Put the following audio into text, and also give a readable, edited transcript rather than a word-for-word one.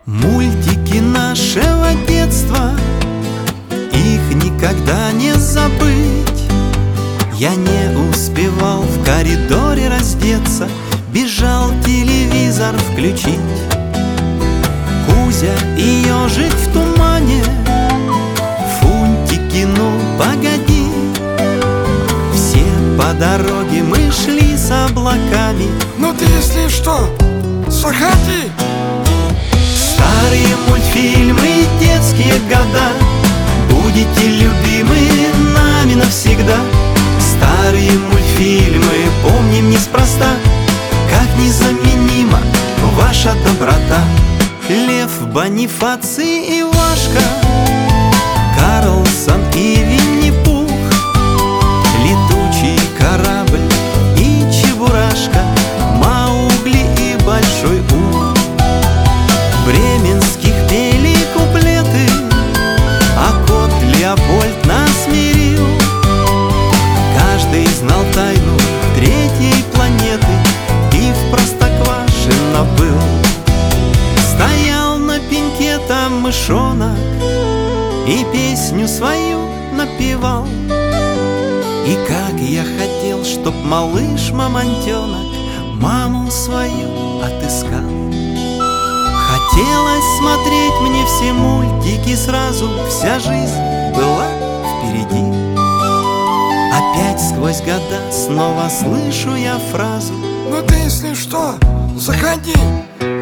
Мультики нашего детства, их никогда не забыть. Я не успевал в коридоре раздеться, бежал телевизор включить. Кузя и ежик в тумане, Фунтики, ну погоди. Все по дороге мы шли с облаками. Ну ты, если что, заходи. Старые мультфильмы, детские года, будете любимы нами навсегда. Старые мультфильмы помним неспроста, как незаменима ваша доброта. Лев, Бонифаций, Ивашка, Карлсон и Винни-Пух, летучий корабль и Чебурашка, Маугли и Большой Ух. Бременских пели куплеты, а кот Леопольд нас мирил. Каждый знал тайну третьей планеты и в Простоквашино был. Стоял на пеньке там мышонок и песню свою напевал. И как я хотел, чтоб малыш-мамонтенок маму свою отыскал. Хотелось смотреть мне все мультики сразу, вся жизнь была впереди. Опять сквозь года снова слышу я фразу: Ну ты, если что, заходи.